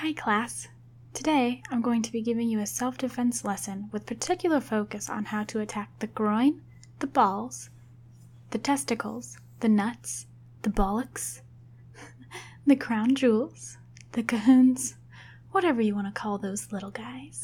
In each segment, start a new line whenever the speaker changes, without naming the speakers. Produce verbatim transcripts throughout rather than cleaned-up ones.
Hi class! Today I'm going to be giving you a self-defense lesson with particular focus on how to attack the groin, the balls, the testicles, the nuts, the bollocks, the crown jewels, the cahoons, whatever you want to call those little guys.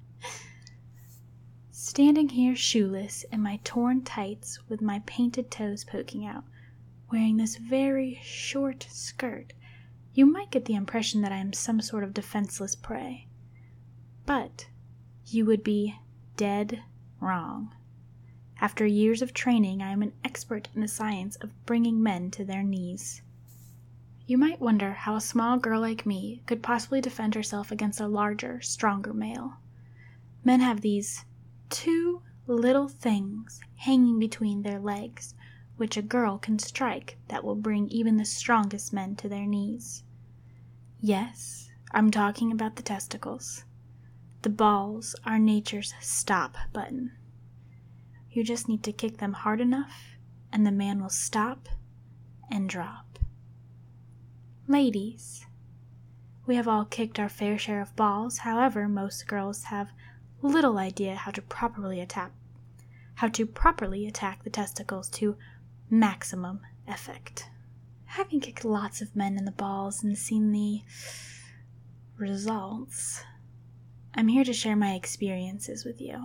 Standing here shoeless in my torn tights with my painted toes poking out, wearing this very short skirt, you might get the impression that I am some sort of defenseless prey. But you would be dead wrong. After years of training, I am an expert in the science of bringing men to their knees. You might wonder how a small girl like me could possibly defend herself against a larger, stronger male. Men have these two little things hanging between their legs, which a girl can strike that will bring even the strongest men to their knees. Yes, I'm talking about the testicles. The balls are nature's stop button. You just need to kick them hard enough, and the man will stop and drop. Ladies, we have all kicked our fair share of balls. However, most girls have little idea how to properly attack how to properly attack the testicles to maximum effect. Having kicked lots of men in the balls and seen the results, I'm here to share my experiences with you.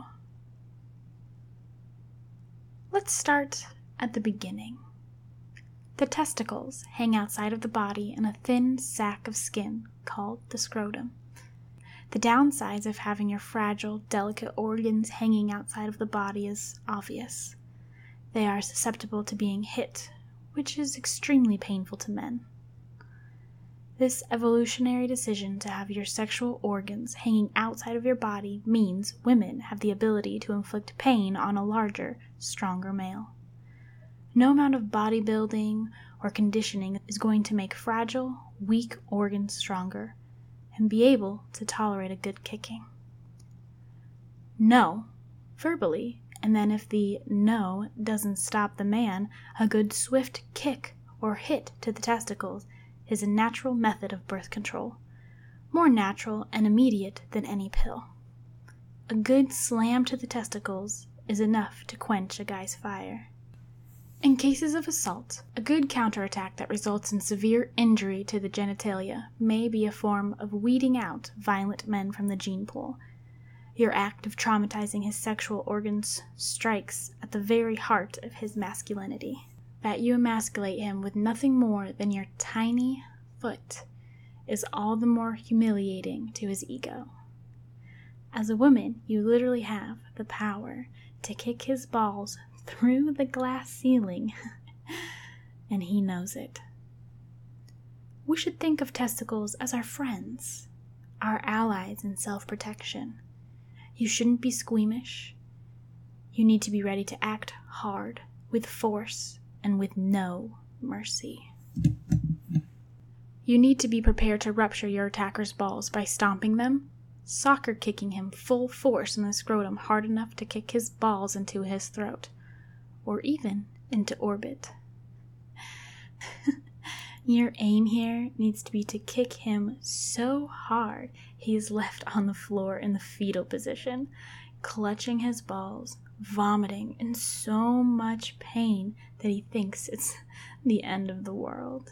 Let's start at the beginning. The testicles hang outside of the body in a thin sack of skin called the scrotum. The downsides of having your fragile, delicate organs hanging outside of the body is obvious. They are susceptible to being hit, which is extremely painful to men. This evolutionary decision to have your sexual organs hanging outside of your body means women have the ability to inflict pain on a larger, stronger male. No amount of bodybuilding or conditioning is going to make fragile, weak organs stronger and be able to tolerate a good kicking. No, verbally, and then if the no doesn't stop the man, a good swift kick or hit to the testicles is a natural method of birth control, more natural and immediate than any pill. A good slam to the testicles is enough to quench a guy's fire. In cases of assault, a good counterattack that results in severe injury to the genitalia may be a form of weeding out violent men from the gene pool. Your act of traumatizing his sexual organs strikes at the very heart of his masculinity. That you emasculate him with nothing more than your tiny foot is all the more humiliating to his ego. As a woman, you literally have the power to kick his balls through the glass ceiling, and he knows it. We should think of testicles as our friends, our allies in self-protection. You shouldn't be squeamish. You need to be ready to act hard, with force, and with no mercy. You need to be prepared to rupture your attacker's balls by stomping them, soccer kicking him full force in the scrotum hard enough to kick his balls into his throat, or even into orbit. Your aim here needs to be to kick him so hard he is left on the floor in the fetal position, clutching his balls, vomiting in so much pain that he thinks it's the end of the world.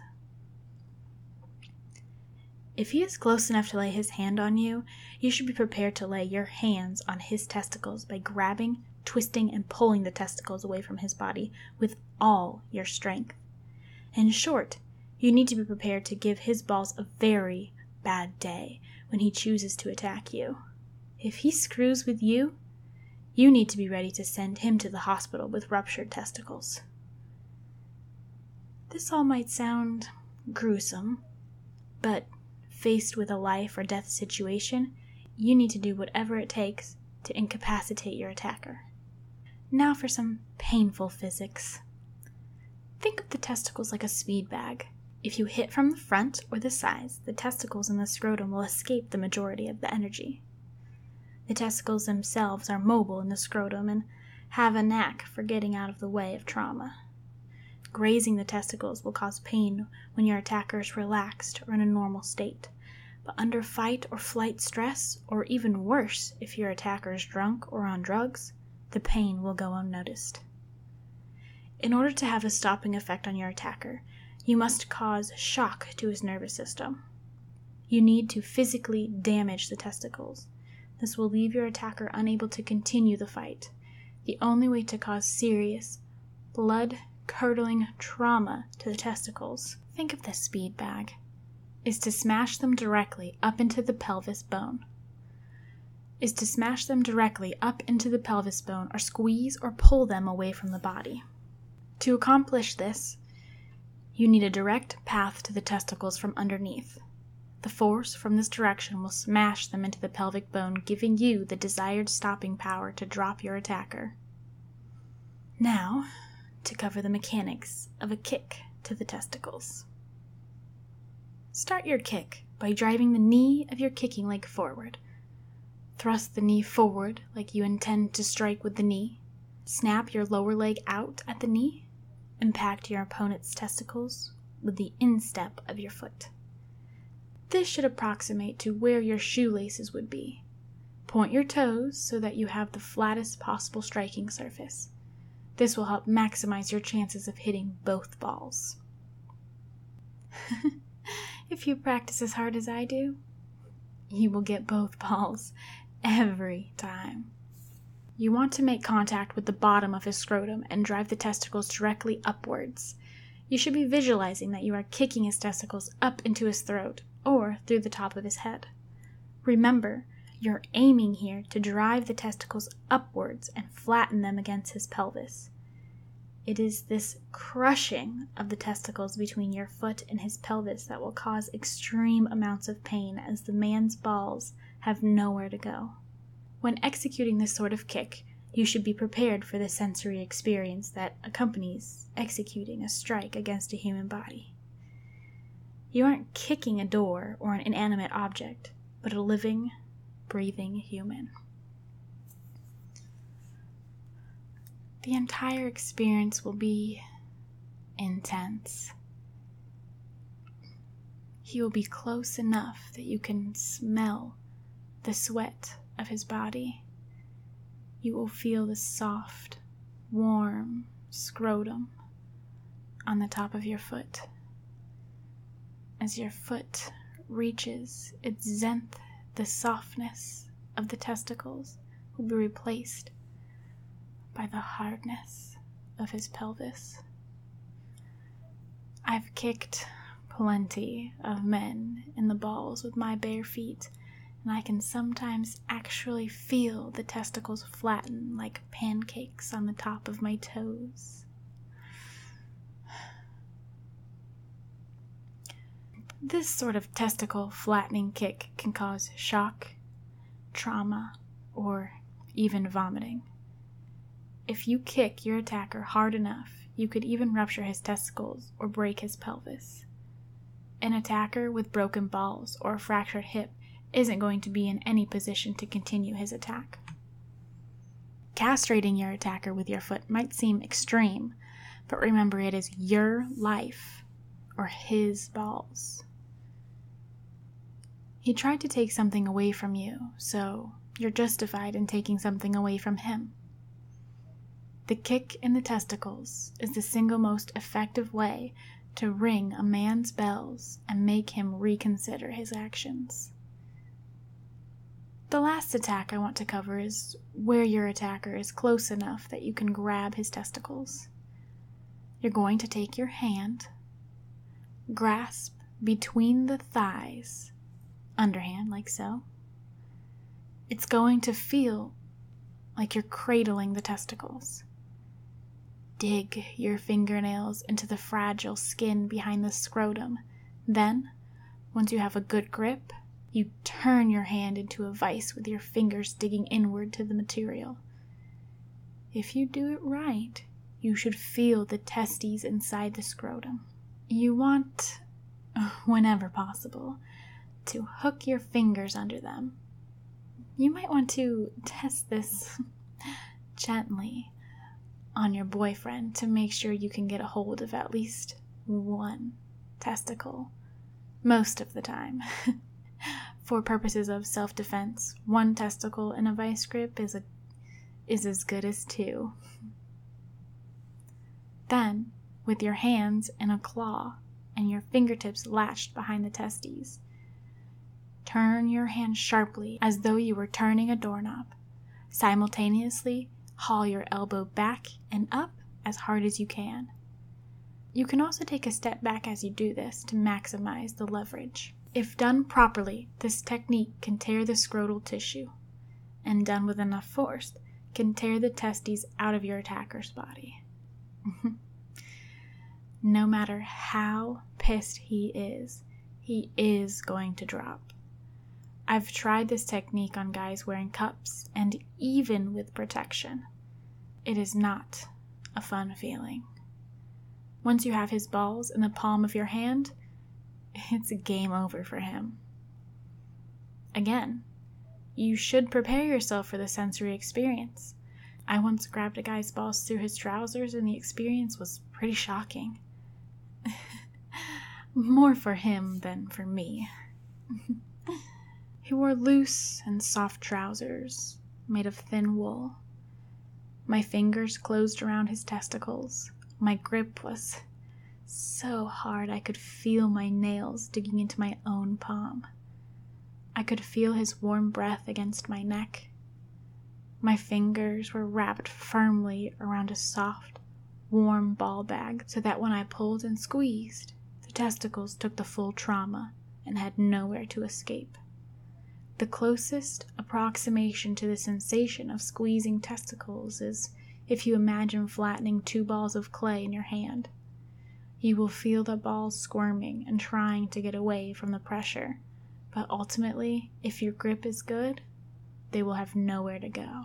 If he is close enough to lay his hand on you, you should be prepared to lay your hands on his testicles by grabbing, twisting, and pulling the testicles away from his body with all your strength. In short, you need to be prepared to give his balls a very bad day when he chooses to attack you. If he screws with you, you need to be ready to send him to the hospital with ruptured testicles. This all might sound gruesome, but faced with a life or death situation, you need to do whatever it takes to incapacitate your attacker. Now for some painful physics. Think of the testicles like a speed bag. If you hit from the front or the sides, the testicles and the scrotum will escape the majority of the energy. The testicles themselves are mobile in the scrotum and have a knack for getting out of the way of trauma. Grazing the testicles will cause pain when your attacker is relaxed or in a normal state, but under fight or flight stress, or even worse if your attacker is drunk or on drugs, the pain will go unnoticed. In order to have a stopping effect on your attacker, you must cause shock to his nervous system. You need to physically damage the testicles. This will leave your attacker unable to continue the fight. The only way to cause serious, blood-curdling trauma to the testicles, think of this speed bag, is to smash them directly up into the pelvis bone. Is to smash them directly up into the pelvis bone or squeeze or pull them away from the body. To accomplish this, you need a direct path to the testicles from underneath. The force from this direction will smash them into the pelvic bone, giving you the desired stopping power to drop your attacker. Now, to cover the mechanics of a kick to the testicles. Start your kick by driving the knee of your kicking leg forward. Thrust the knee forward like you intend to strike with the knee. Snap your lower leg out at the knee. Impact your opponent's testicles with the instep of your foot. This should approximate to where your shoelaces would be. Point your toes so that you have the flattest possible striking surface. This will help maximize your chances of hitting both balls. If you practice as hard as I do, you will get both balls every time. You want to make contact with the bottom of his scrotum and drive the testicles directly upwards. You should be visualizing that you are kicking his testicles up into his throat or through the top of his head. Remember, you're aiming here to drive the testicles upwards and flatten them against his pelvis. It is this crushing of the testicles between your foot and his pelvis that will cause extreme amounts of pain, as the man's balls have nowhere to go. When executing this sort of kick, you should be prepared for the sensory experience that accompanies executing a strike against a human body. You aren't kicking a door or an inanimate object, but a living, breathing human. The entire experience will be intense. He will be close enough that you can smell the sweat of his body. You will feel the soft, warm scrotum on the top of your foot. As your foot reaches its zenith, the softness of the testicles will be replaced by the hardness of his pelvis. I've kicked plenty of men in the balls with my bare feet, and I can sometimes actually feel the testicles flatten like pancakes on the top of my toes. This sort of testicle flattening kick can cause shock, trauma, or even vomiting. If you kick your attacker hard enough, you could even rupture his testicles or break his pelvis. An attacker with broken balls or a fractured hip isn't going to be in any position to continue his attack. Castrating your attacker with your foot might seem extreme, but remember, it is your life or his balls. He tried to take something away from you, so you're justified in taking something away from him. The kick in the testicles is the single most effective way to ring a man's bells and make him reconsider his actions. The last attack I want to cover is where your attacker is close enough that you can grab his testicles. You're going to take your hand, grasp between the thighs, underhand like so. It's going to feel like you're cradling the testicles. Dig your fingernails into the fragile skin behind the scrotum. Then, once you have a good grip, you turn your hand into a vice with your fingers digging inward to the material. If you do it right, you should feel the testes inside the scrotum. You want, whenever possible, to hook your fingers under them. You might want to test this gently on your boyfriend to make sure you can get a hold of at least one testicle most of the time. For purposes of self-defense, one testicle in a vice grip is, a, is as good as two. Then, with your hands in a claw and your fingertips latched behind the testes, turn your hand sharply as though you were turning a doorknob. Simultaneously, haul your elbow back and up as hard as you can. You can also take a step back as you do this to maximize the leverage. If done properly, this technique can tear the scrotal tissue, and done with enough force, can tear the testes out of your attacker's body. No matter how pissed he is, he is going to drop. I've tried this technique on guys wearing cups, and even with protection. It is not a fun feeling. Once you have his balls in the palm of your hand, it's a game over for him. Again, you should prepare yourself for the sensory experience. I once grabbed a guy's balls through his trousers, and the experience was pretty shocking. More for him than for me. He wore loose and soft trousers made of thin wool. My fingers closed around his testicles. My grip was so hard I could feel my nails digging into my own palm. I could feel his warm breath against my neck. My fingers were wrapped firmly around a soft, warm ball bag so that when I pulled and squeezed, the testicles took the full trauma and had nowhere to escape. The closest approximation to the sensation of squeezing testicles is if you imagine flattening two balls of clay in your hand. You will feel the balls squirming and trying to get away from the pressure, but ultimately, if your grip is good, they will have nowhere to go.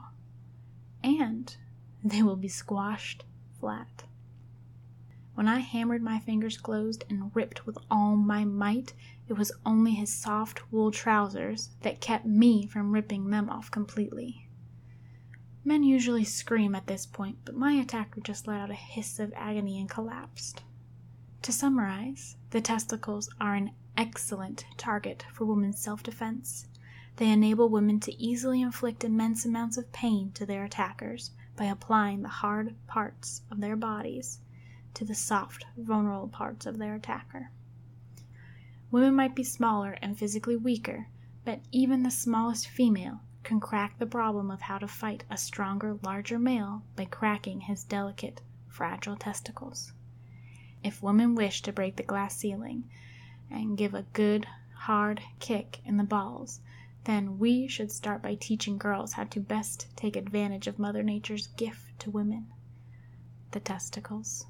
And they will be squashed flat. When I hammered my fingers closed and ripped with all my might, it was only his soft wool trousers that kept me from ripping them off completely. Men usually scream at this point, but my attacker just let out a hiss of agony and collapsed. To summarize, the testicles are an excellent target for women's self-defense. They enable women to easily inflict immense amounts of pain to their attackers by applying the hard parts of their bodies to the soft, vulnerable parts of their attacker. Women might be smaller and physically weaker, but even the smallest female can crack the problem of how to fight a stronger, larger male by cracking his delicate, fragile testicles. If women wish to break the glass ceiling and give a good, hard kick in the balls, then we should start by teaching girls how to best take advantage of Mother Nature's gift to women, the testicles.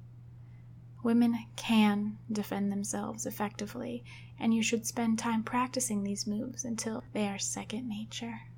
Women can defend themselves effectively, and you should spend time practicing these moves until they are second nature.